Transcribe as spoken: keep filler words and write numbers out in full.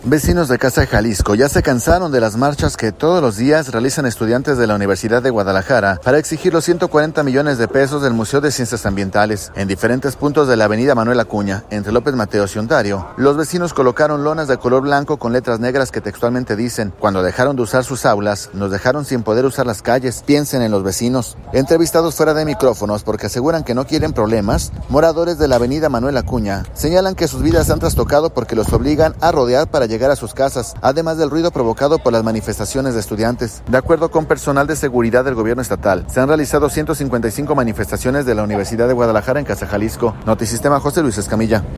Vecinos de Casa de Jalisco ya se cansaron de las marchas que todos los días realizan estudiantes de la Universidad de Guadalajara para exigir los ciento cuarenta millones de pesos del Museo de Ciencias Ambientales. En diferentes puntos de la avenida Manuel Acuña, entre López Mateos y Ontario, los vecinos colocaron lonas de color blanco con letras negras que textualmente dicen: cuando dejaron de usar sus aulas, nos dejaron sin poder usar las calles, piensen en los vecinos. Entrevistados fuera de micrófonos porque aseguran que no quieren problemas, moradores de la avenida Manuel Acuña señalan que sus vidas se han trastocado porque los obligan a rodear para llegar a sus casas, además del ruido provocado por las manifestaciones de estudiantes. De acuerdo con personal de seguridad del gobierno estatal, se han realizado ciento cincuenta y cinco manifestaciones de la Universidad de Guadalajara en Casa Jalisco. Notisistema, José Luis Escamilla.